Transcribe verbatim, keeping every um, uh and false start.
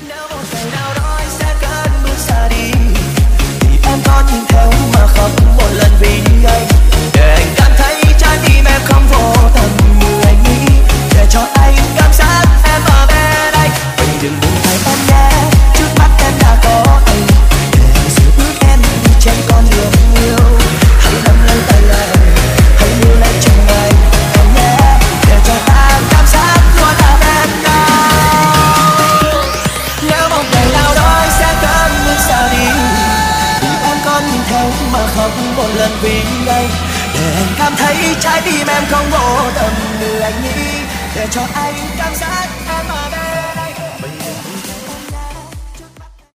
Nếu một ngày nào đó anh sẽ cất bước xa đi thì em có nhìn theo mà khóc một lần vì anh, để anh cảm thấy trái tim em không vô tâm như anh nghĩ, để cho anh cảm giác em ở bên anh. Vậy đừng buông tay em nhé, trước mắt em đã có anh, để anh giữ bước em đi trên con đường yêu. Hãy nắm lấy tay anh, hãy lưu lấy trong anh em nhé, để cho ta cảm giác luôn ở bên nhau. Nếu một ngày nào đó anh sẽ cất bước xa đi thì em có nhìn theo mà khóc một lần vì anh, để anh cảm thấy trái tim em không vô tâm như anh nghĩ, để cho anh cảm giác